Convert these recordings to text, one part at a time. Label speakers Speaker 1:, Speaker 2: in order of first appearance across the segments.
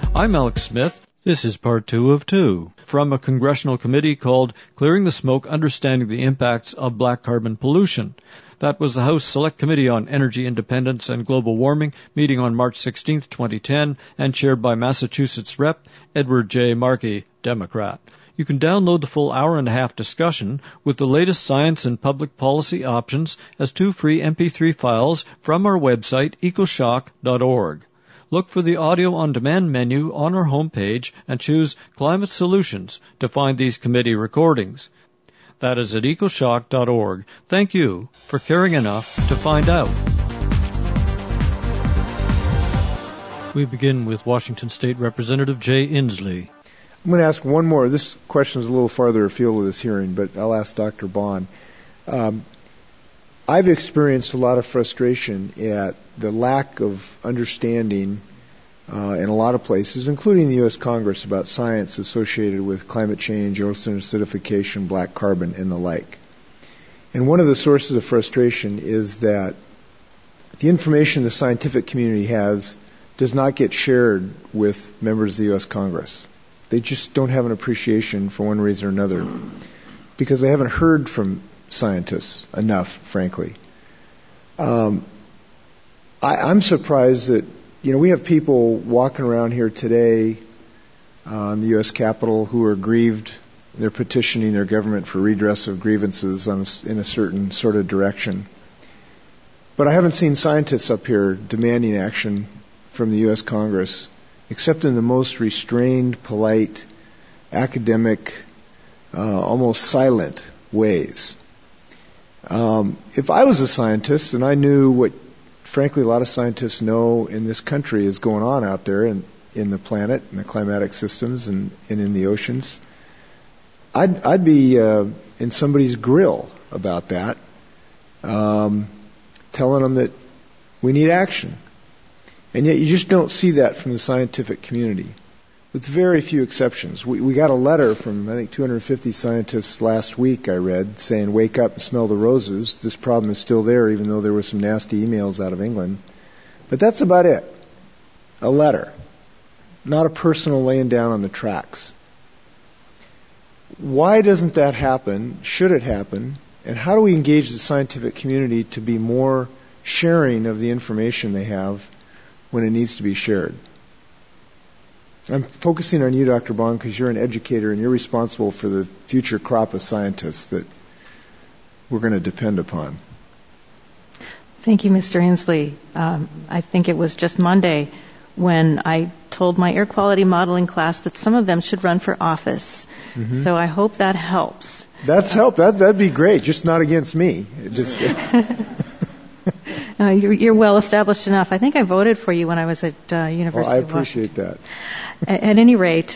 Speaker 1: I'm Alex Smith. This is part 2 of 2 from a congressional committee called Clearing the Smoke, Understanding the Impacts of Black Carbon Pollution. That was the House Select Committee on Energy Independence and Global Warming, meeting on March 16, 2010, and chaired by Massachusetts Rep. Edward J. Markey, Democrat. You can download the full hour-and-a-half discussion with the latest science and public policy options as 2 free MP3 files from our website, ecoshock.org. Look for the audio-on-demand menu on our homepage and choose Climate Solutions to find these committee recordings. That is at ecoshock.org. Thank you for caring enough to find out. We begin with Washington State Representative Jay Inslee.
Speaker 2: I'm going to ask one more. This question is a little farther afield of this hearing, but I'll ask Dr. Bond. I've experienced a lot of frustration at the lack of understanding in a lot of places, including the U.S. Congress, about science associated with climate change, ocean acidification, black carbon, and the like. And one of the sources of frustration is that the information the scientific community has does not get shared with members of the U.S. Congress. They just don't have an appreciation for one reason or another because they haven't heard from scientists enough, frankly. I'm surprised that, we have people walking around here today in the U.S. Capitol who are aggrieved. They're petitioning their government for redress of grievances in a certain sort of direction. But I haven't seen scientists up here demanding action from the U.S. Congress, except in the most restrained, polite, academic, almost silent ways. If I was a scientist and I knew what, frankly, a lot of scientists know in this country is going on out there in the planet, in the climatic systems, and in the oceans, I'd be in somebody's grill about that, telling them that we need action. And yet you just don't see that from the scientific community, with very few exceptions. We got a letter from, I think, 250 scientists last week, I read, saying, wake up and smell the roses. This problem is still there, even though there were some nasty emails out of England. But that's about it. A letter. Not a personal laying down on the tracks. Why doesn't that happen? Should it happen? And how do we engage the scientific community to be more sharing of the information they have when it needs to be shared? I'm focusing on you, Dr. Bond, because you're an educator and you're responsible for the future crop of scientists that we're going to depend upon.
Speaker 3: Thank you, Mr. Inslee. I think it was just Monday when I told my air quality modeling class that some of them should run for office. Mm-hmm. So I hope that helps.
Speaker 2: That's help. That'd be great, just not against me.
Speaker 3: You're well established enough. I think I voted for you when I was at University of Washington.
Speaker 2: I appreciate that.
Speaker 3: At any rate,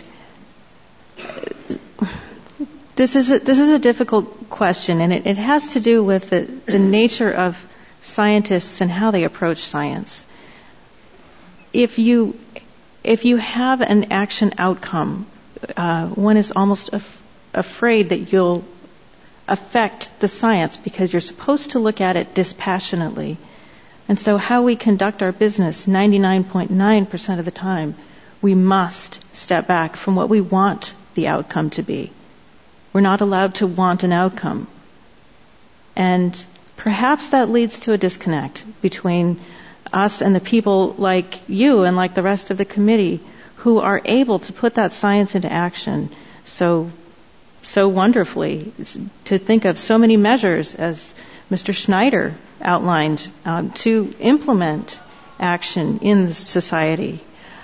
Speaker 3: this is a difficult question, and it has to do with the nature of scientists and how they approach science. If you have an action outcome, one is almost afraid that you'll affect the science because you're supposed to look at it dispassionately. And so how we conduct our business 99.9% of the time, we must step back from what we want the outcome to be. We're not allowed to want an outcome. And perhaps that leads to a disconnect between us and the people like you and like the rest of the committee who are able to put that science into action so wonderfully, to think of so many measures as Mr. Schneider outlined to implement action in the society.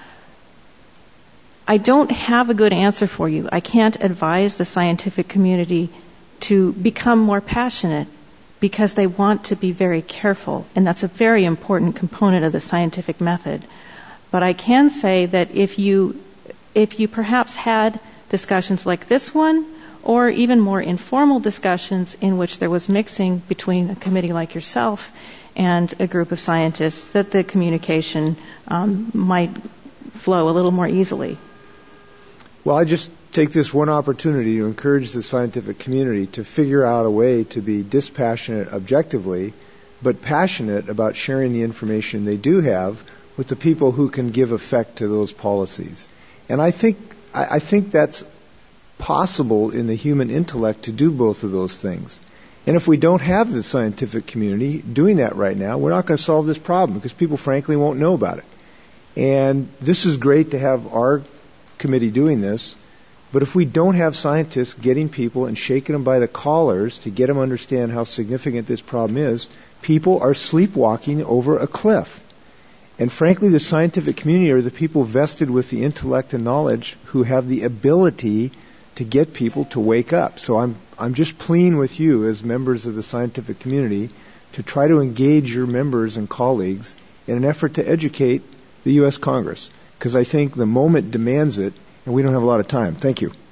Speaker 3: I don't have a good answer for you. I can't advise the scientific community to become more passionate because they want to be very careful, and that's a very important component of the scientific method. But I can say that if you perhaps had discussions like this one, or even more informal discussions in which there was mixing between a committee like yourself and a group of scientists, that the communication might flow a little more easily.
Speaker 2: Well, I just take this one opportunity to encourage the scientific community to figure out a way to be dispassionate objectively, but passionate about sharing the information they do have with the people who can give effect to those policies. And I think that's possible in the human intellect to do both of those things. And if we don't have the scientific community doing that right now, we're not going to solve this problem because people frankly won't know about it. And this is great to have our committee doing this, but if we don't have scientists getting people and shaking them by the collars to get them to understand how significant this problem is, people are sleepwalking over a cliff. And frankly, the scientific community are the people vested with the intellect and knowledge who have the ability to get people to wake up. So I'm just pleading with you as members of the scientific community to try to engage your members and colleagues in an effort to educate the U.S. Congress, because I think the moment demands it, and we don't have a lot of time. Thank you.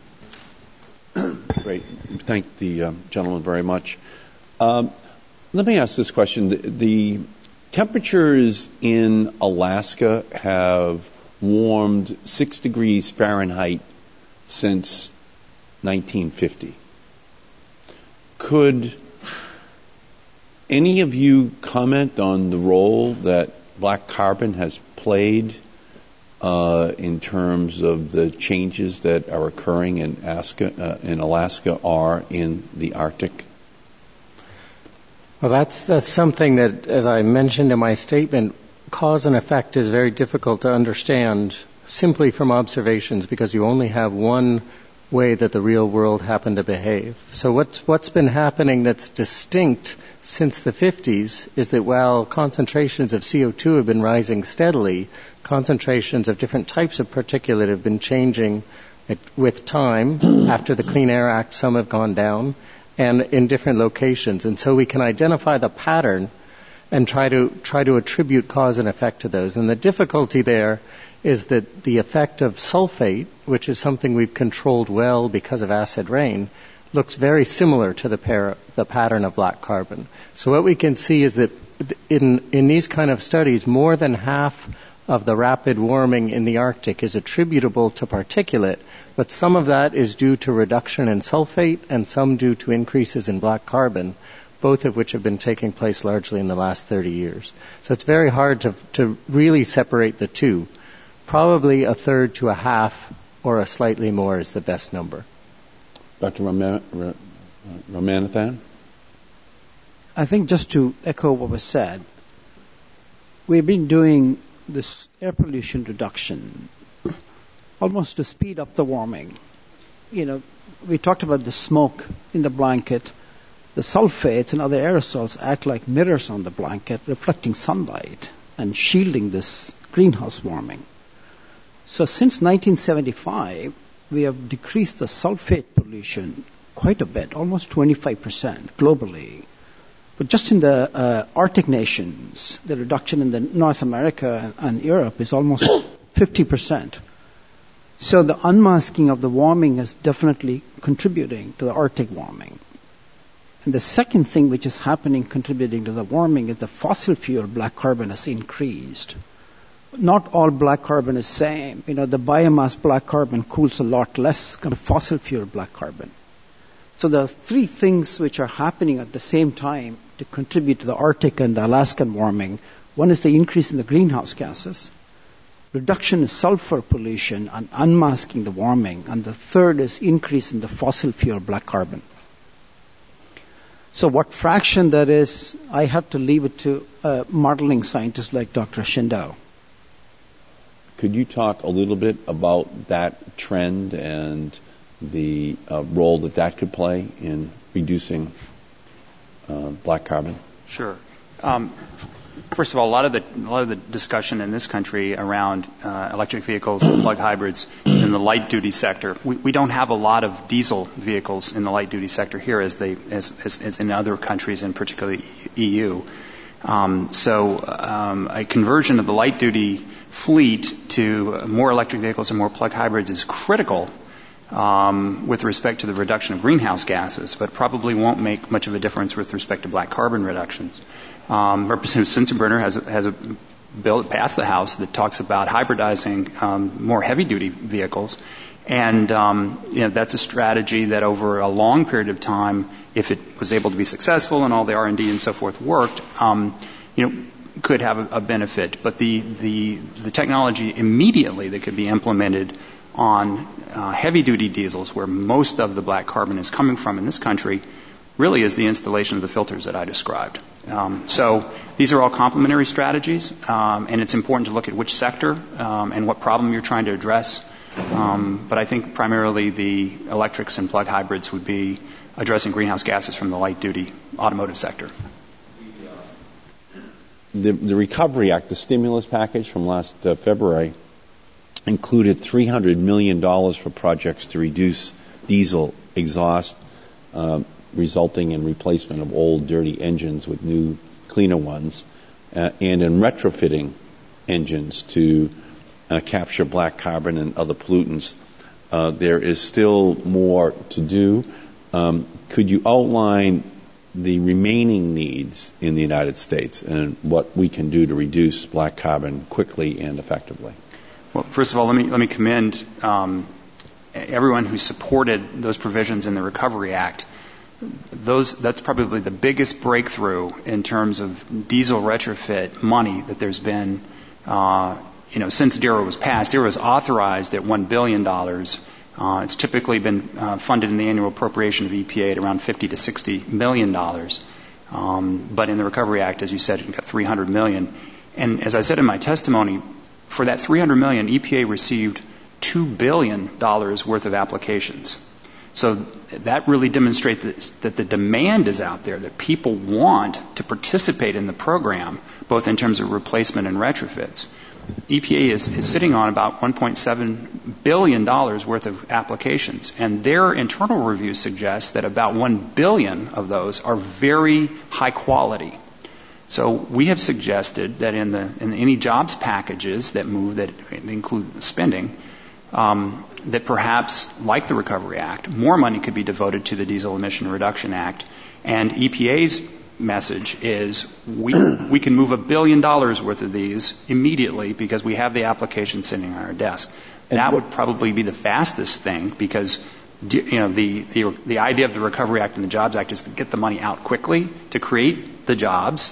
Speaker 4: Great. Thank the gentleman very much. Let me ask this question. The temperatures in Alaska have warmed 6 degrees Fahrenheit since 1950. Could any of you comment on the role that black carbon has played in terms of the changes that are occurring in Alaska are in the Arctic?
Speaker 5: Well, that's something that, as I mentioned in my statement, cause and effect is very difficult to understand simply from observations because you only have one way that the real world happened to behave. So what's been happening that's distinct since the 50s is that while concentrations of CO2 have been rising steadily, concentrations of different types of particulate have been changing with time. After the Clean Air Act, some have gone down, and in different locations. And so we can identify the pattern and try to attribute cause and effect to those. And the difficulty there is that the effect of sulfate, which is something we've controlled well because of acid rain, looks very similar to the pattern of black carbon. So what we can see is that in these kind of studies, more than half of the rapid warming in the Arctic is attributable to particulate, but some of that is due to reduction in sulfate and some due to increases in black carbon, both of which have been taking place largely in the last 30 years. So it's very hard to really separate the two. Probably a third to a half or a slightly more is the best number.
Speaker 4: Dr. Ramanathan?
Speaker 6: I think just to echo what was said, we've been doing this air pollution reduction almost to speed up the warming. You know, we talked about the smoke in the blanket. The sulfates and other aerosols act like mirrors on the blanket, reflecting sunlight and shielding this greenhouse warming. So since 1975, we have decreased the sulfate pollution quite a bit, almost 25% globally. But just in the Arctic nations, the reduction in the North America and Europe is almost 50%. So the unmasking of the warming is definitely contributing to the Arctic warming. And the second thing which is happening contributing to the warming is the fossil fuel black carbon has increased. Not all black carbon is same. You know, the biomass black carbon cools a lot less than fossil fuel black carbon. So there are three things which are happening at the same time to contribute to the Arctic and the Alaskan warming. One is the increase in the greenhouse gases, reduction in sulfur pollution and unmasking the warming, and the third is increase in the fossil fuel black carbon. So what fraction that is, I have to leave it to a modeling scientist like Dr. Schindel.
Speaker 4: Could you talk a little bit about that trend and the role that could play in reducing black carbon?
Speaker 7: Sure. First of all, a lot of the discussion in this country around electric vehicles and plug hybrids is in the light duty sector. We don't have a lot of diesel vehicles in the light duty sector here as in other countries, and particularly EU. So a conversion of the light duty fleet to more electric vehicles and more plug hybrids is critical with respect to the reduction of greenhouse gases, but probably won't make much of a difference with respect to black carbon reductions. Representative Sensenbrenner has a bill that passed the House that talks about hybridizing more heavy-duty vehicles, and that's a strategy that over a long period of time, if it was able to be successful and all the R&D and so forth worked, could have a benefit. But the technology immediately that could be implemented on heavy-duty diesels, where most of the black carbon is coming from in this country, really is the installation of the filters that I described. So these are all complementary strategies, and it's important to look at which sector and what problem you're trying to address. But I think primarily the electrics and plug hybrids would be addressing greenhouse gases from the light-duty automotive sector.
Speaker 4: The Recovery Act, the stimulus package from last February, included $300 million for projects to reduce diesel exhaust, resulting in replacement of old, dirty engines with new, cleaner ones, and in retrofitting engines to capture black carbon and other pollutants. There is still more to do. Could you outline the remaining needs in the United States and what we can do to reduce black carbon quickly and effectively?
Speaker 7: Well, first of all, let me commend everyone who supported those provisions in the Recovery Act. That's probably the biggest breakthrough in terms of diesel retrofit money that there's been, since DERA was passed. DERA was authorized at $1 billion. It's typically been funded in the annual appropriation of EPA at around $50 to $60 million. But in the Recovery Act, as you said, it got $300 million. And as I said in my testimony, for that $300 million, EPA received $2 billion worth of applications. So that really demonstrates that the demand is out there, that people want to participate in the program, both in terms of replacement and retrofits. EPA is sitting on about $1.7 billion worth of applications, and their internal review suggests that about 1 billion of those are very high quality. So we have suggested that in any jobs packages that include spending, that perhaps, like the Recovery Act, more money could be devoted to the Diesel Emission Reduction Act. And EPA's message is we can move $1 billion worth of these immediately because we have the application sitting on our desk. And that would probably be the fastest thing because the idea of the Recovery Act and the Jobs Act is to get the money out quickly to create the jobs.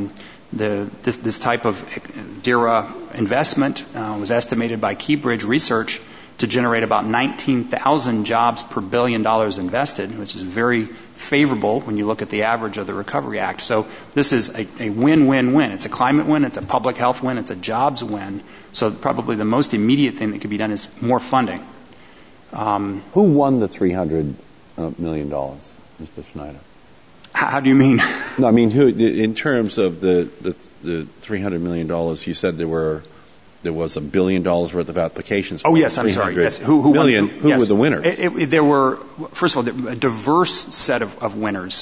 Speaker 7: This type of DERA investment was estimated by Keybridge Research to generate about 19,000 jobs per $1 billion invested, which is very favorable when you look at the average of the Recovery Act. So this is a win-win-win. It's a climate win, it's a public health win, it's a jobs win. So probably the most immediate thing that could be done is more funding.
Speaker 4: Who won the $300 million, Mr. Schneider?
Speaker 7: How do you mean?
Speaker 4: No, I mean, who, in terms of the $300 million, you said there was $1 billion worth of applications.
Speaker 7: Oh, yes, I'm sorry. Yes. Who
Speaker 4: million,
Speaker 7: won?
Speaker 4: who
Speaker 7: yes.
Speaker 4: were the winners?
Speaker 7: There were, first of all, a diverse set of winners.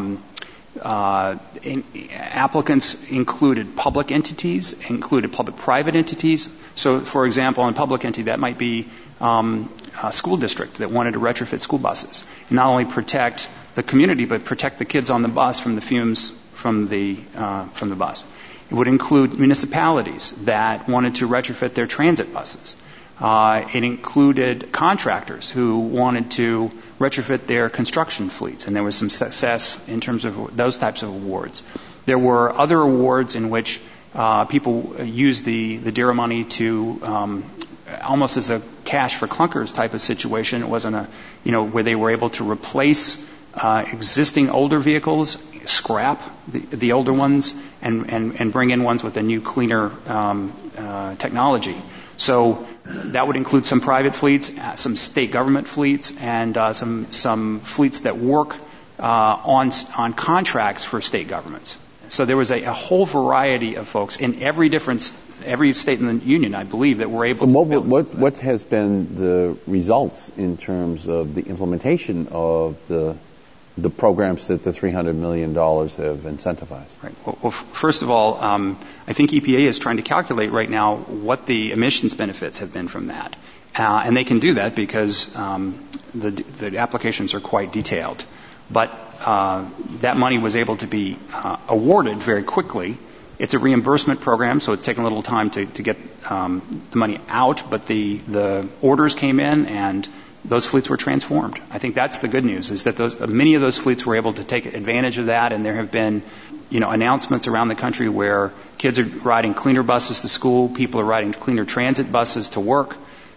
Speaker 7: Applicants included public entities, included public-private entities. So, for example, in a public entity, that might be a school district that wanted to retrofit school buses and not only protect the community, but protect the kids on the bus from the fumes from the bus. It would include municipalities that wanted to retrofit their transit buses. It included contractors who wanted to retrofit their construction fleets, and there was some success in terms of those types of awards. There were other awards in which people used the DERA money to almost as a cash for clunkers type of situation. It wasn't where they were able to replace existing older vehicles, scrap the older ones, and bring in ones with a new, cleaner technology. So that would include some private fleets, some state government fleets, and some fleets that work on contracts for state governments. So there was a whole variety of folks in every state in the union, I believe, that were able to build.
Speaker 4: What has been the results in terms of the implementation of the programs that the $300 million have incentivized? Right.
Speaker 7: Well, first of all, I think EPA is trying to calculate right now what the emissions benefits have been from that. And they can do that because the applications are quite detailed. But that money was able to be awarded very quickly. It's a reimbursement program, so it's taken a little time to get the money out, but the orders came in and those fleets were transformed. I think that's the good news, is that many of those fleets were able to take advantage of that, and there have been announcements around the country where kids are riding cleaner buses to school, people are riding cleaner transit buses to work.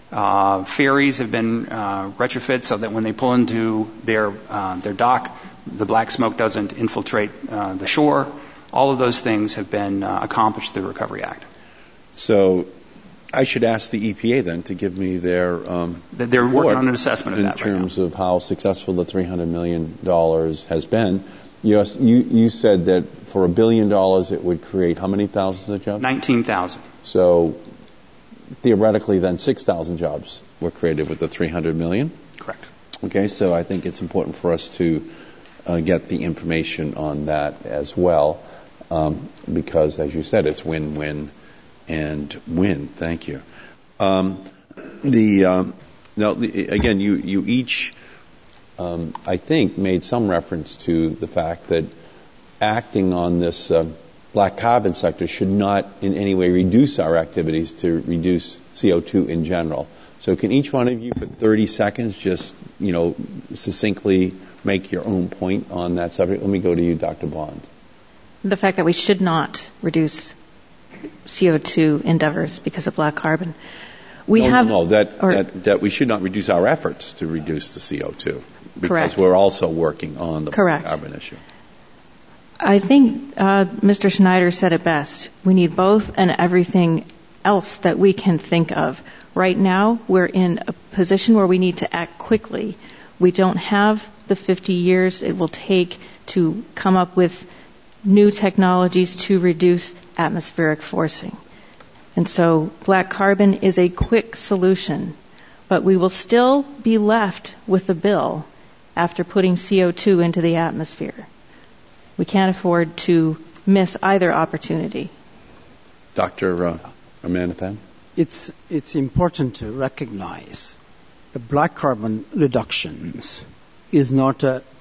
Speaker 7: Ferries have been retrofit so that when they pull into their dock, the black smoke doesn't infiltrate the shore. All of those things have been accomplished through the Recovery Act.
Speaker 4: So I should ask the EPA then to give me their
Speaker 7: they're working on an assessment of that
Speaker 4: in terms of how successful the $300 million has been. Yes, you said that for $1 billion it would create how many thousands of jobs?
Speaker 7: 19,000.
Speaker 4: So theoretically then 6,000 jobs were created with the $300 million?
Speaker 7: Correct.
Speaker 4: Okay, so I think it's important for us to get the information on that as well, because as you said, it's win-win and win. Thank you. Again, you each, I think, made some reference to the fact that acting on this black carbon sector should not in any way reduce our activities to reduce CO2 in general. So can each one of you for 30 seconds just, succinctly make your own point on that subject? Let me go to you, Dr. Bond.
Speaker 3: The fact that we should not reduce CO2 endeavors because of black carbon.
Speaker 4: That we should not reduce our efforts to reduce the CO2 because
Speaker 3: Correct.
Speaker 4: We're also working on the
Speaker 3: Correct.
Speaker 4: carbon issue.
Speaker 3: I think Mr. Schneider said it best. We need both and everything else that we can think of. Right now, we're in a position where we need to act quickly. We don't have the 50 years it will take to come up with new technologies to reduce atmospheric forcing. And so black carbon is a quick solution, but we will still be left with a bill after putting CO2 into the atmosphere. We can't afford to miss either opportunity.
Speaker 4: Dr. Ramanathan?
Speaker 6: It's important to recognize the black carbon reductions is not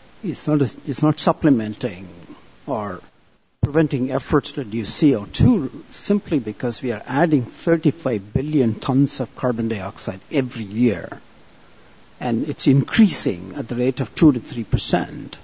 Speaker 6: supplementing or preventing efforts to reduce CO2 simply because we are adding 35 billion tons of carbon dioxide every year. And it's increasing at the rate of 2 to 3%.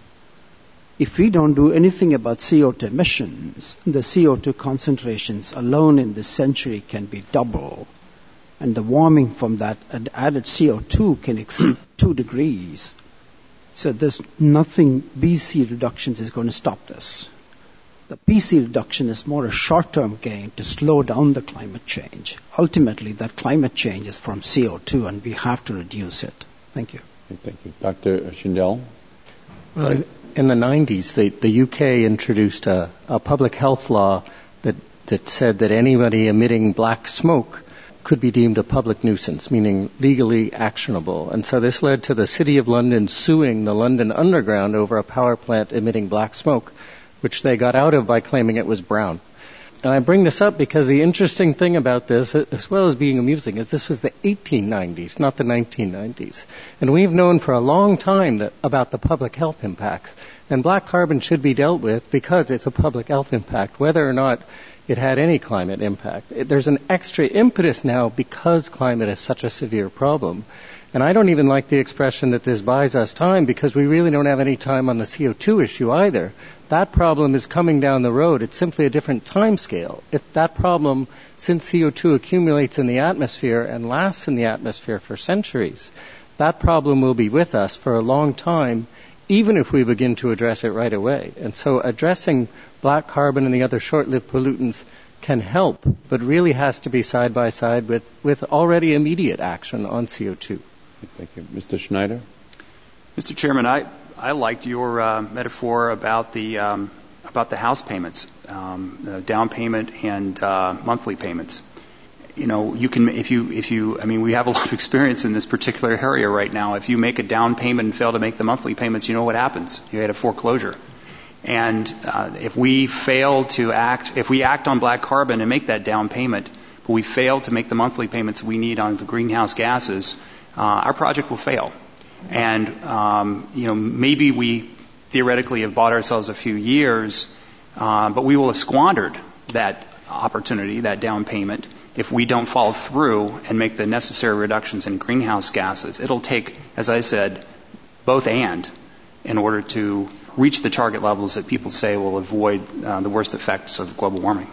Speaker 6: If we don't do anything about CO2 emissions, the CO2 concentrations alone in this century can be double. And the warming from that added CO2 can exceed 2 degrees. So there's nothing BC reductions is going to stop this. The BC reduction is more a short-term gain to slow down the climate change. Ultimately, that climate change is from CO2, and we have to reduce it. Thank you.
Speaker 4: Thank you. Dr. Schindel?
Speaker 5: Well, in the 90s, the UK introduced a public health law that said that anybody emitting black smoke could be deemed a public nuisance, meaning legally actionable. And so this led to the City of London suing the London Underground over a power plant emitting black smoke, which they got out of by claiming it was brown. And I bring this up because the interesting thing about this, as well as being amusing, is this was the 1890s, not the 1990s. And we've known for a long time about the public health impacts. And black carbon should be dealt with because it's a public health impact, whether or not it had any climate impact. There's an extra impetus now because climate is such a severe problem. And I don't even like the expression that this buys us time because we really don't have any time on the CO2 issue either. That problem is coming down the road. It's simply a different time scale. If that problem, since CO2 accumulates in the atmosphere and lasts in the atmosphere for centuries, that problem will be with us for a long time, even if we begin to address it right away. And so addressing black carbon and the other short-lived pollutants can help, but really has to be side by side with already immediate action on CO2.
Speaker 4: Thank you. Mr. Schneider?
Speaker 7: Mr. Chairman, I liked your metaphor about the house payments, down payment and monthly payments. You can, we have a lot of experience in this particular area right now. If you make a down payment and fail to make the monthly payments, you know what happens. You had a foreclosure. And if we act on black carbon and make that down payment, but we fail to make the monthly payments we need on the greenhouse gases, our project will fail. And, maybe we theoretically have bought ourselves a few years, but we will have squandered that opportunity, that down payment, if we don't follow through and make the necessary reductions in greenhouse gases. It'll take, as I said, both and in order to reach the target levels that people say will avoid the worst effects of global warming.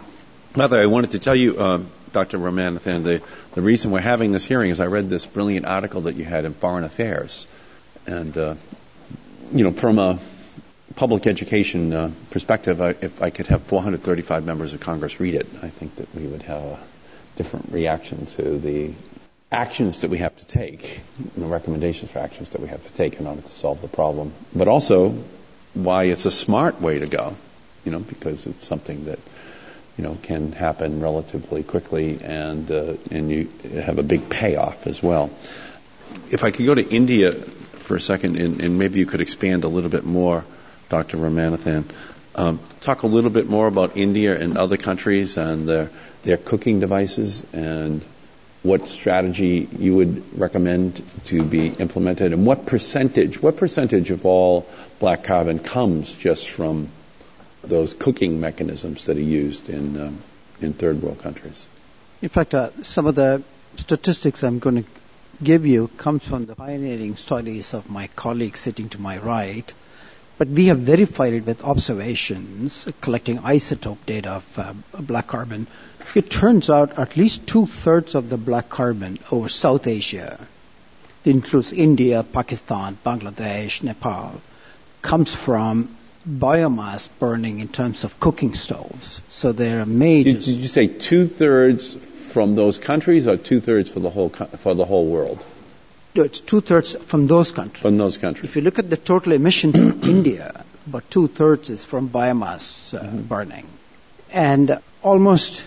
Speaker 4: By the way, I wanted to tell you, Dr. Ramanathan, the reason we're having this hearing is I read this brilliant article that you had in Foreign Affairs. And, from a public education perspective, if I could have 435 members of Congress read it, I think that we would have a different reaction to the actions that we have to take, the recommendations for actions that we have to take in order to solve the problem. But also why it's a smart way to go, because it's something that can happen relatively quickly, and you have a big payoff as well. If I could go to India for a second, and maybe you could expand a little bit more, Dr. Ramanathan. Talk a little bit more about India and other countries and their cooking devices, and what strategy you would recommend to be implemented, and what percentage of all black carbon comes just from those cooking mechanisms that are used in third world countries.
Speaker 6: In fact, some of the statistics I'm going to give you comes from the pioneering studies of my colleague sitting to my right, but we have verified it with observations, collecting isotope data of black carbon. It turns out at least 2/3 of the black carbon over South Asia, it includes India, Pakistan, Bangladesh, Nepal, comes from biomass burning in terms of cooking stoves. So there are major.
Speaker 4: Did you say 2/3 from those countries, or 2/3 for the whole world?
Speaker 6: No, it's 2/3 from those countries.
Speaker 4: From those countries.
Speaker 6: If you look at the total emission in India, about 2/3 is from biomass burning, and almost,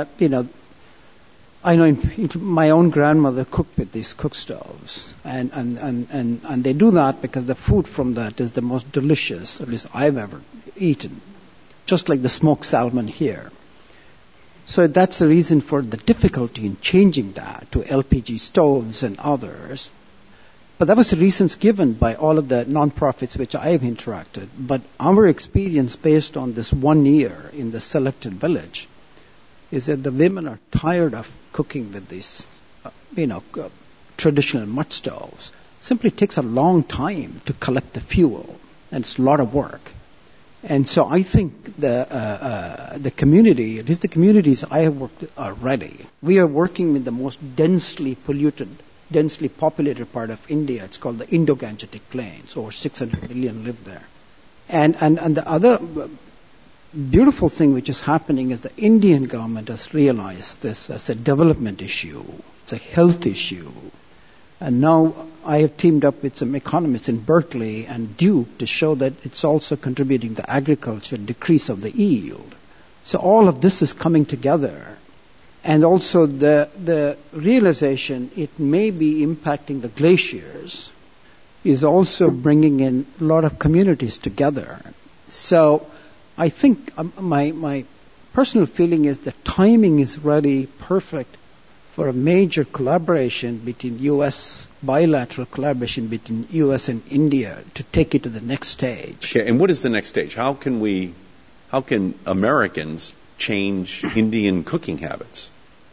Speaker 6: I know my own grandmother cooked with these cook stoves, and they do that because the food from that is the most delicious, at least I've ever eaten, just like the smoked salmon here. So that's the reason for the difficulty in changing that to LPG stoves and others. But that was the reasons given by all of the nonprofits which I have interacted. But our experience based on this 1 year in the selected village is that the women are tired of cooking with these, traditional mud stoves. Simply takes a long time to collect the fuel, and it's a lot of work. And so I think the community, at least the communities I have worked with, are ready. We are working in the most densely polluted, densely populated part of India. It's called the Indo-Gangetic Plains. Over 600 million live there. And the other beautiful thing which is happening is the Indian government has realized this as a development issue. It's a health issue. And now I have teamed up with some economists in Berkeley and Duke to show that it's also contributing to agriculture, decrease of the yield. So all of this is coming together. And also the realization it may be impacting the glaciers is also bringing in a lot of communities together. So I think my personal feeling is the timing is really perfect for a major collaboration between U.S., bilateral collaboration between U.S. and India to take it to the next stage.
Speaker 4: Okay, and what is the next stage? How can Americans change Indian cooking habits?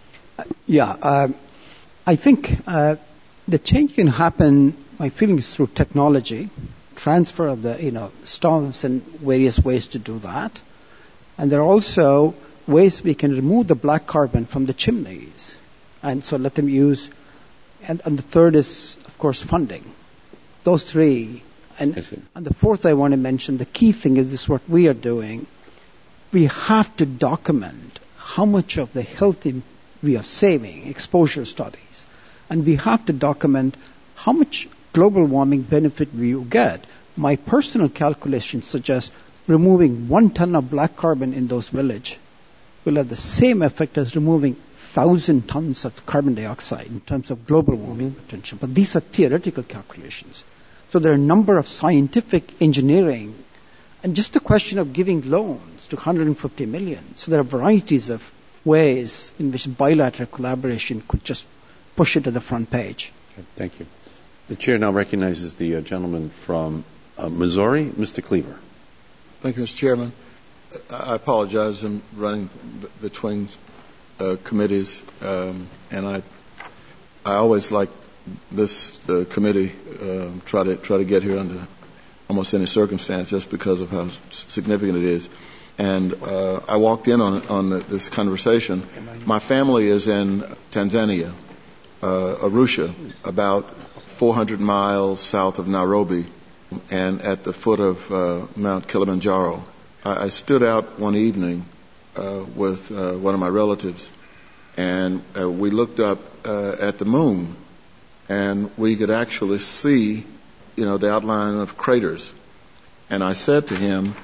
Speaker 6: I think the change can happen, my feeling is through technology, transfer of the, stoves and various ways to do that. And there are also ways we can remove the black carbon from the chimneys. And so let them use, and the third is, of course, funding. Those three. And the fourth I want to mention, the key thing is this, what we are doing. We have to document how much of the health we are saving, exposure studies. And we have to document how much global warming benefit we will get. My personal calculations suggest removing 1 ton of black carbon in those villages will have the same effect as removing 1,000 tons of carbon dioxide in terms of global warming potential. But these are theoretical calculations. So there are a number of scientific engineering and just the question of giving loans to 150 million. So there are varieties of ways in which bilateral collaboration could just push it to the front page.
Speaker 4: Okay, thank you. The chair now recognizes the gentleman from Missouri, Mr. Cleaver.
Speaker 8: Thank you, Mr. Chairman. I apologize. I'm running between committees, and I always like the committee try to get here under almost any circumstance, just because of how significant it is. And I walked in on this conversation. My family is in Tanzania, Arusha, about 400 miles south of Nairobi, and at the foot of Mount Kilimanjaro. I stood out one evening with one of my relatives, and we looked up at the moon, and we could actually see, the outline of craters. And I said to him,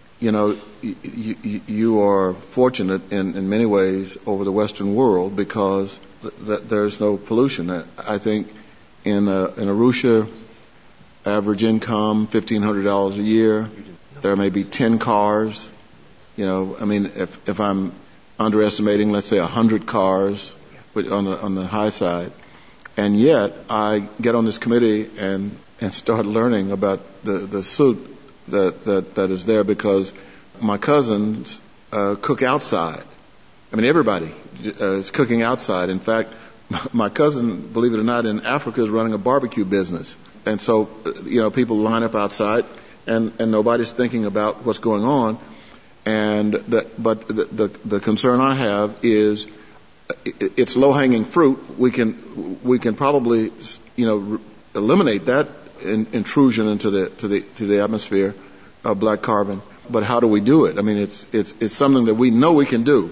Speaker 8: you are fortunate in many ways over the Western world because there's no pollution. I think in Arusha, average income $1,500 a year. There may be 10 cars. If I'm underestimating, let's say 100 cars on the high side, and yet I get on this committee and start learning about the soot that is there because my cousins cook outside. Everybody is cooking outside. In fact, my cousin, believe it or not, in Africa is running a barbecue business. And so, people line up outside and nobody's thinking about what's going on. But the concern I have is it's low-hanging fruit. We can probably, eliminate that intrusion into the atmosphere of black carbon. But how do we do it? It's something that we know we can do.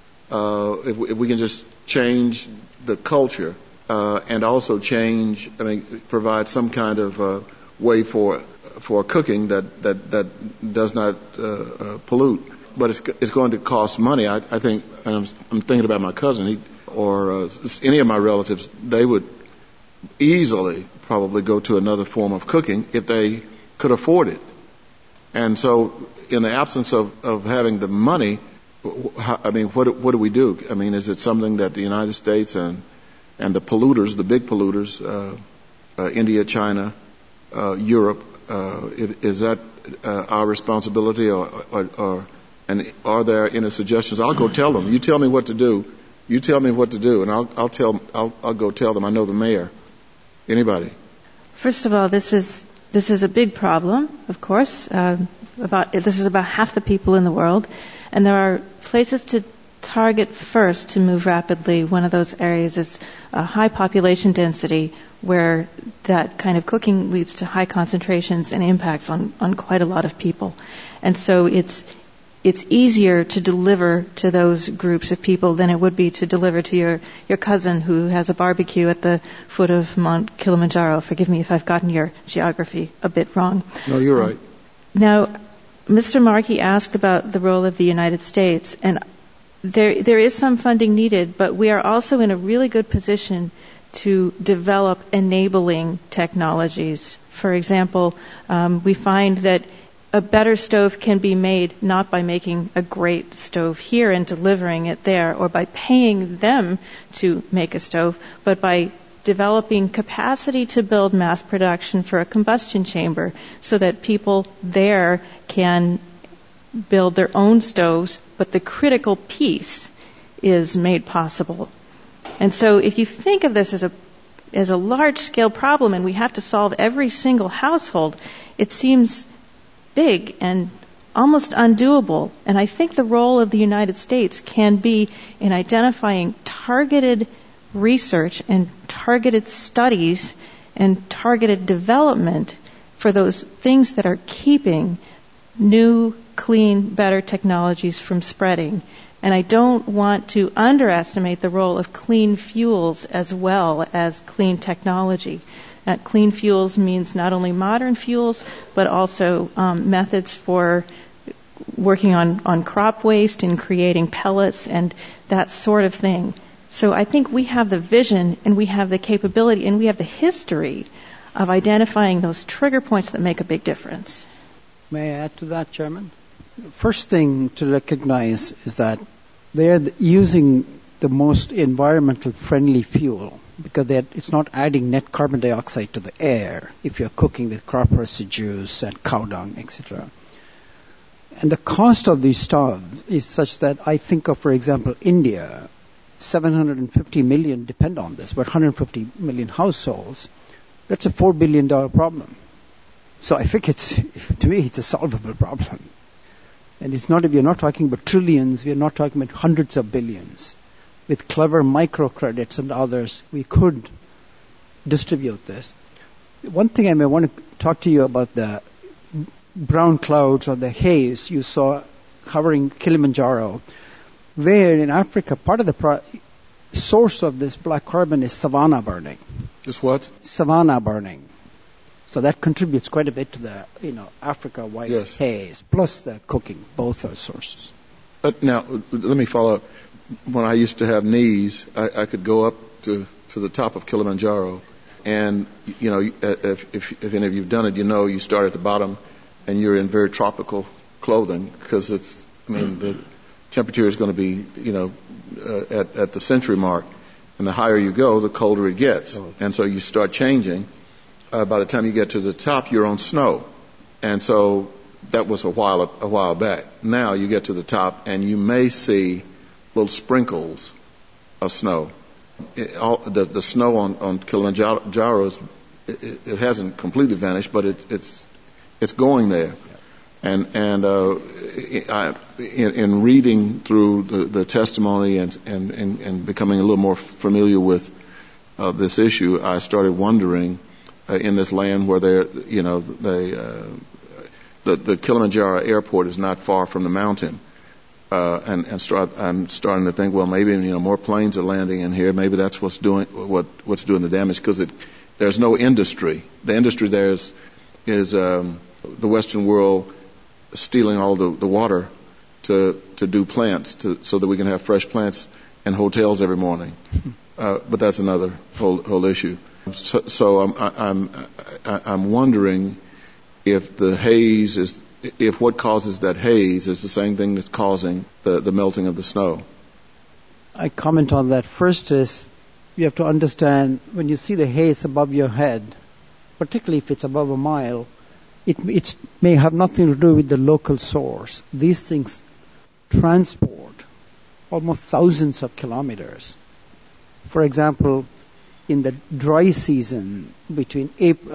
Speaker 8: If we can just change the culture, and also provide some kind of way for cooking that does not pollute. But it's going to cost money. I think, and I'm thinking about my cousin, or any of my relatives, they would easily probably go to another form of cooking if they could afford it. And so, in the absence of having the money, what do we do? Is it something that the United States and the polluters, the big polluters, India, China, Europe, is that our responsibility, and are there any suggestions? I'll go tell them. You tell me what to do. You tell me what to do, and I'll go tell them. I know the mayor. Anybody?
Speaker 3: First of all, this is a big problem, of course. This is about half the people in the world, and there are places to target first to move rapidly. One of those areas is a high population density where that kind of cooking leads to high concentrations and impacts on quite a lot of people. And so it's easier to deliver to those groups of people than it would be to deliver to your cousin who has a barbecue at the foot of Mount Kilimanjaro. Forgive me if I've gotten your geography a bit wrong.
Speaker 8: No, you're right.
Speaker 3: Now, Mr. Markey asked about the role of the United States, and there is some funding needed, but we are also in a really good position to develop enabling technologies. For example, we find that a better stove can be made not by making a great stove here and delivering it there, or by paying them to make a stove, but by developing capacity to build mass production for a combustion chamber so that people there can build their own stoves, but the critical piece is made possible. And so if you think of this as a large-scale problem and we have to solve every single household, it seems big and almost undoable. And I think the role of the United States can be in identifying targeted research and targeted studies and targeted development for those things that are keeping new, clean, better technologies from spreading. And I don't want to underestimate the role of clean fuels as well as clean technology. Clean fuels means not only modern fuels, but also methods for working on crop waste and creating pellets and that sort of thing. So I think we have the vision and we have the capability and we have the history of identifying those trigger points that make a big difference.
Speaker 6: May I add to that, Chairman? First thing to recognize is that they're using the most environmental friendly fuel because it's not adding net carbon dioxide to the air if you're cooking with crop residues and cow dung, etc. And the cost of these stoves is such that I think of, for example, India, 750 million depend on this, but 150 million households. That's a $4 billion problem. So I think to me, it's a solvable problem. And we are not talking about trillions, we are not talking about hundreds of billions. With clever microcredits and others, we could distribute this. One thing I may want to talk to you about the brown clouds or the haze you saw covering Kilimanjaro, where in Africa, part of the source of this black carbon is savanna burning.
Speaker 8: Just what?
Speaker 6: Savanna burning. So that contributes quite a bit to the, Africa-wide haze, plus the cooking. Both are sources.
Speaker 8: Now, let me follow up. When I used to have knees, I could go up to the top of Kilimanjaro, and, if any of you have done it, you start at the bottom, and you're in very tropical clothing, because the temperature is going to be, at the century mark, and the higher you go, the colder it gets. And so you start changing. By the time you get to the top, you're on snow. And so that was a while back. Now you get to the top, and you may see little sprinkles of snow. The snow on Kilimanjaro, it hasn't completely vanished, but it's going there. And in reading through the testimony and becoming a little more familiar with this issue, I started wondering, in this land where the Kilimanjaro airport is not far from the mountain, and I'm starting to think, well, maybe more planes are landing in here. Maybe that's what's doing the damage, because there's no industry. The industry there is the Western world stealing all the water to do plants, so that we can have fresh plants and hotels every morning. But that's another whole issue. So I'm wondering if the haze if what causes that haze is the same thing that's causing the melting of the snow.
Speaker 6: I comment on that. First is, you have to understand, when you see the haze above your head, particularly if it's above a mile, it may have nothing to do with the local source. These things transport almost thousands of kilometers. For example, in the dry season between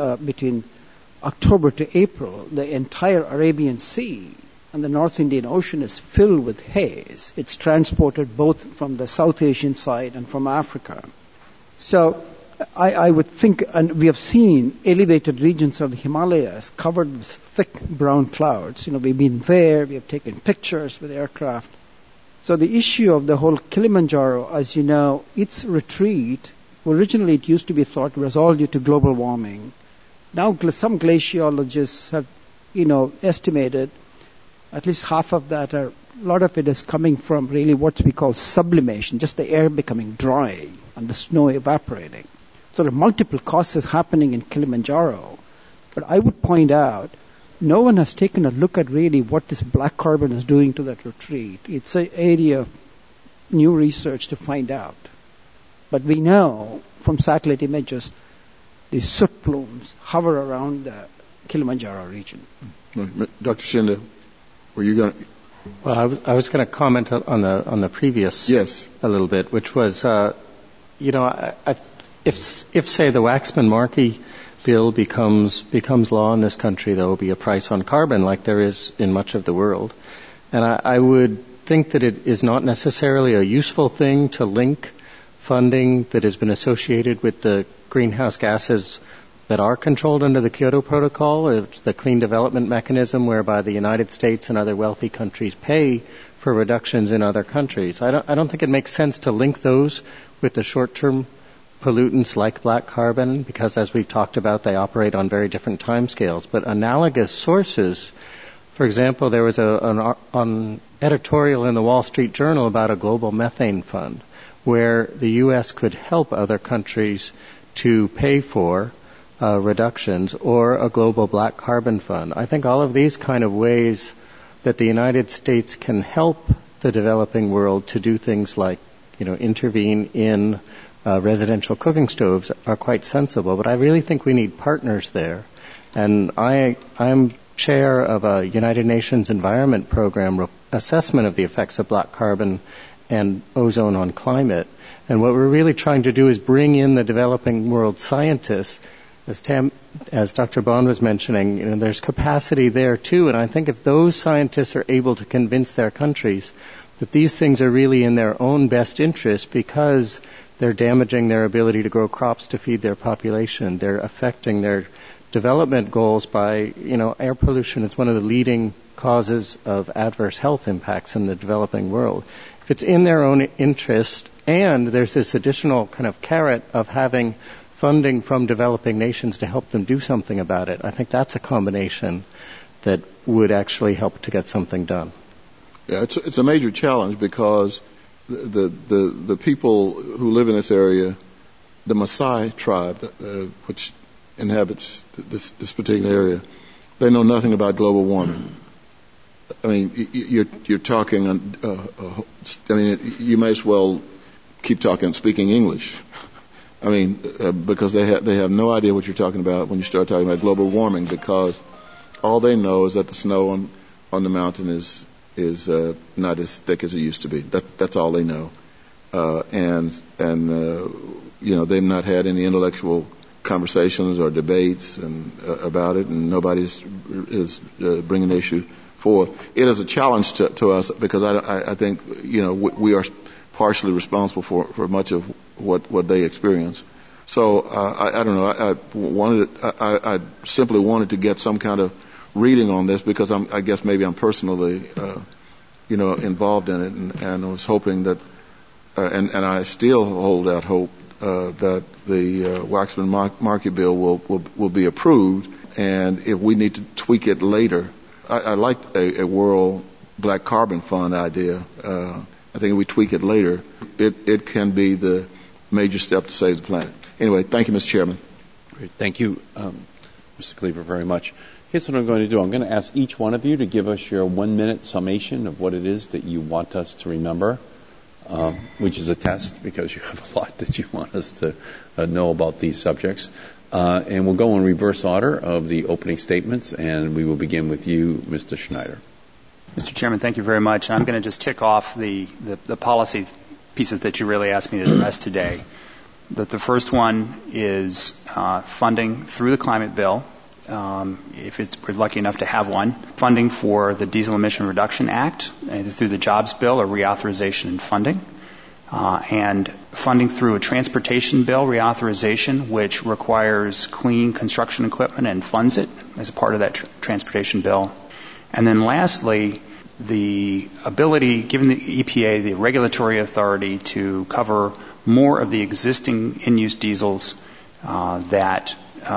Speaker 6: October to April, the entire Arabian Sea and the North Indian Ocean is filled with haze. It's transported both from the South Asian side and from Africa. So I would think, and we have seen elevated regions of the Himalayas covered with thick brown clouds. We've been there, we have taken pictures with aircraft. So the issue of the whole Kilimanjaro, as you know, its retreat, originally it used to be thought was all due to global warming. Now some glaciologists have, estimated at least half of that, a lot of it is coming from really what we call sublimation, just the air becoming dry and the snow evaporating. So there are multiple causes happening in Kilimanjaro. But I would point out, no one has taken a look at really what this black carbon is doing to that retreat. It's an area of new research to find out. But we know from satellite images, these soot plumes hover around the Kilimanjaro region.
Speaker 8: Dr. Shinde, were you going to?
Speaker 5: Well, I was going to comment on the previous a little bit, which was, if say the Waxman-Markey bill becomes law in this country, there will be a price on carbon like there is in much of the world. And I would think that it is not necessarily a useful thing to link funding that has been associated with the greenhouse gases that are controlled under the Kyoto Protocol, the clean development mechanism whereby the United States and other wealthy countries pay for reductions in other countries. I don't think it makes sense to link those with the short-term pollutants like black carbon, because as we've talked about, they operate on very different timescales. But analogous sources, for example, there was an editorial in the Wall Street Journal about a global methane fund, where the U.S. could help other countries to pay for reductions, or a global black carbon fund. I think all of these kind of ways that the United States can help the developing world to do things like, intervene in residential cooking stoves are quite sensible. But I really think we need partners there. And I'm chair of a United Nations Environment Program assessment of the effects of black carbon and ozone on climate. And what we're really trying to do is bring in the developing world scientists As Dr. Bond was mentioning, there's capacity there too, and I think if those scientists are able to convince their countries that these things are really in their own best interest because they're damaging their ability to grow crops to feed their population, they're affecting their development goals by, air pollution is one of the leading causes of adverse health impacts in the developing world. If it's in their own interest and there's this additional kind of carrot of having funding from developing nations to help them do something about it, I think that's a combination that would actually help to get something done.
Speaker 8: Yeah, it's a major challenge because the people who live in this area, the Maasai tribe, which inhabits this particular area, they know nothing about global warming. I mean, you're talking. You may as well keep speaking English. I mean, because they have no idea what you're talking about when you start talking about global warming, because all they know is that the snow on the mountain is not as thick as it used to be. That's all they know, and they've not had any intellectual conversations or debates about it, and nobody is bringing the issue forth. It is a challenge to us because I think we are partially responsible for much of what they experience. So I don't know. I simply wanted to get some kind of reading on this because I guess maybe I'm personally involved in it, and I was hoping that and I still hold out hope that the Waxman-Markey bill will be approved, and if we need to tweak it later, I like a world black carbon fund idea. I think if we tweak it later, it can be the major step to save the planet. Anyway, thank you, Mr. Chairman.
Speaker 4: Great. Thank you, Mr. Cleaver, very much. Here's what I'm going to do. I'm going to ask each one of you to give us your 1-minute summation of what it is that you want us to remember, which is a test because you have a lot that you want us to know about these subjects. And we'll go in reverse order of the opening statements, and we will begin with you, Mr. Schneider.
Speaker 7: Mr. Chairman, thank you very much. I'm going to just tick off the policy pieces that you really asked me to address today. The first one is funding through the climate bill, if we're lucky enough to have one, funding for the Diesel Emission Reduction Act, either through the Jobs Bill or reauthorization and funding, and funding through a transportation bill reauthorization, which requires clean construction equipment and funds it as a part of that transportation bill. And then lastly, the ability, given the EPA, the regulatory authority to cover more of the existing in-use diesels that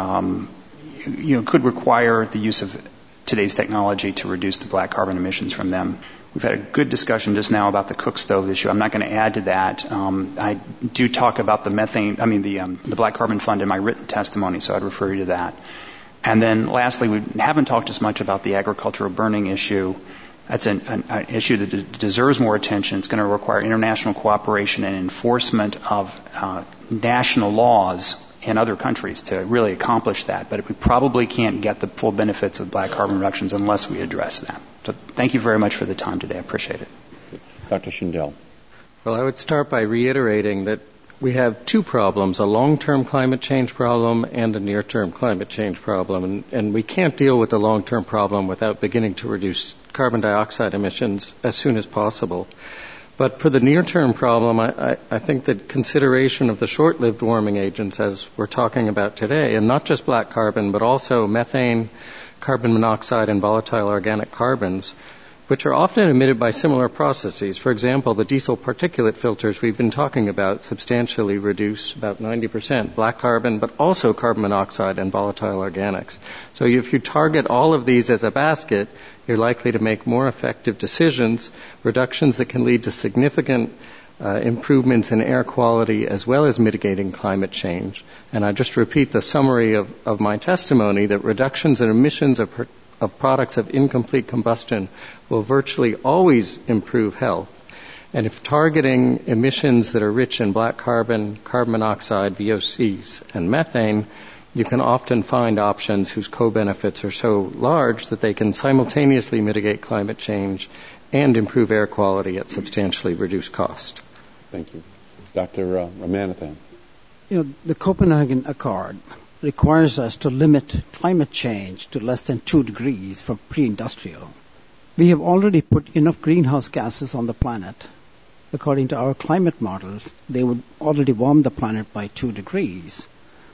Speaker 7: could require the use of today's technology to reduce the black carbon emissions from them. We've had a good discussion just now about the cook stove issue. I'm not going to add to that. I do talk about the black carbon fund in my written testimony, so I'd refer you to that. And then lastly, we haven't talked as much about the agricultural burning issue. That's an issue that deserves more attention. It's going to require international cooperation and enforcement of national laws in other countries to really accomplish that. But we probably can't get the full benefits of black carbon reductions unless we address them. So thank you very much for the time today. I appreciate it.
Speaker 4: Dr. Schindel.
Speaker 5: Well, I would start by reiterating that we have two problems, a long-term climate change problem and a near-term climate change problem. And we can't deal with the long-term problem without beginning to reduce carbon dioxide emissions as soon as possible. But for the near-term problem, I think that consideration of the short-lived warming agents, as we're talking about today, and not just black carbon, but also methane, carbon monoxide, and volatile organic carbons, which are often emitted by similar processes. For example, the diesel particulate filters we've been talking about substantially reduce about 90% black carbon, but also carbon monoxide and volatile organics. So if you target all of these as a basket, you're likely to make more effective decisions, reductions that can lead to significant improvements in air quality as well as mitigating climate change. And I just repeat the summary of my testimony that reductions in emissions of products of incomplete combustion will virtually always improve health. And if targeting emissions that are rich in black carbon, carbon monoxide, VOCs, and methane, you can often find options whose co-benefits are so large that they can simultaneously mitigate climate change and improve air quality at substantially reduced cost.
Speaker 4: Thank you. Dr. Ramanathan.
Speaker 6: The Copenhagen Accord requires us to limit climate change to less than 2 degrees from pre-industrial. We have already put enough greenhouse gases on the planet. According to our climate models, they would already warm the planet by 2 degrees.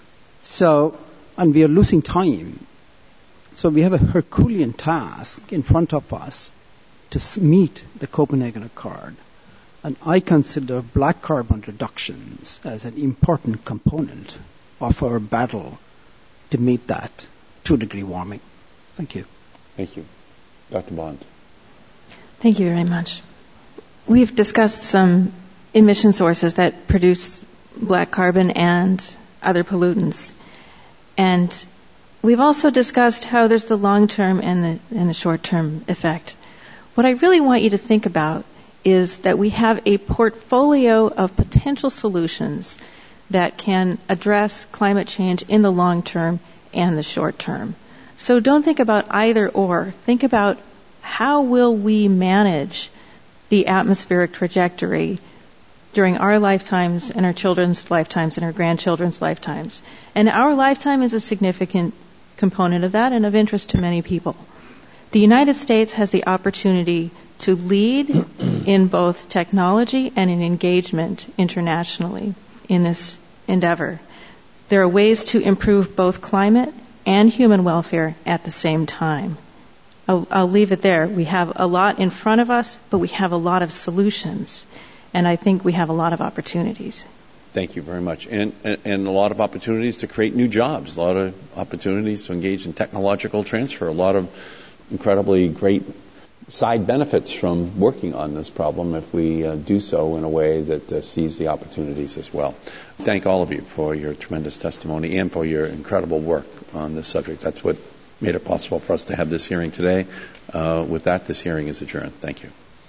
Speaker 6: And we are losing time. So we have a Herculean task in front of us to meet the Copenhagen Accord. And I consider black carbon reductions as an important component of our battle to meet that 2-degree warming. Thank you.
Speaker 4: Thank you. Dr. Bond.
Speaker 3: Thank you very much. We've discussed some emission sources that produce black carbon and other pollutants. And we've also discussed how there's the long-term and the short-term effect. What I really want you to think about is that we have a portfolio of potential solutions that can address climate change in the long term and the short term. So don't think about either or. Think about how will we manage the atmospheric trajectory during our lifetimes and our children's lifetimes and our grandchildren's lifetimes. And our lifetime is a significant component of that and of interest to many people. The United States has the opportunity to lead in both technology and in engagement internationally in this endeavor. There are ways to improve both climate and human welfare at the same time. I'll leave it there. We have a lot in front of us, but we have a lot of solutions, and I think we have a lot of opportunities.
Speaker 4: Thank you very much. And a lot of opportunities to create new jobs, a lot of opportunities to engage in technological transfer, a lot of incredibly great side benefits from working on this problem if we do so in a way that sees the opportunities as well. Thank all of you for your tremendous testimony and for your incredible work on this subject. That's what made it possible for us to have this hearing today. With that, this hearing is adjourned. Thank you.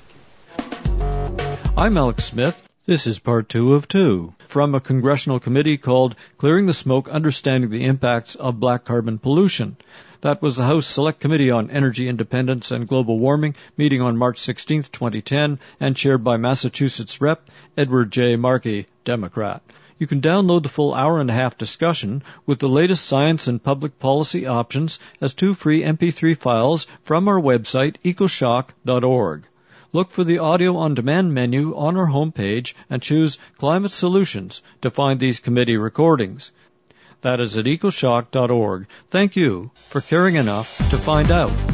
Speaker 1: I'm Alex Smith. This is part 2 of 2 from a congressional committee called Clearing the Smoke, Understanding the Impacts of Black Carbon Pollution. That was the House Select Committee on Energy Independence and Global Warming, meeting on March 16, 2010, and chaired by Massachusetts Rep. Edward J. Markey, Democrat. You can download the full hour-and-a-half discussion with the latest science and public policy options as 2 free MP3 files from our website, ecoshock.org. Look for the Audio on Demand menu on our homepage and choose Climate Solutions to find these committee recordings. That is at ecoshock.org. Thank you for caring enough to find out.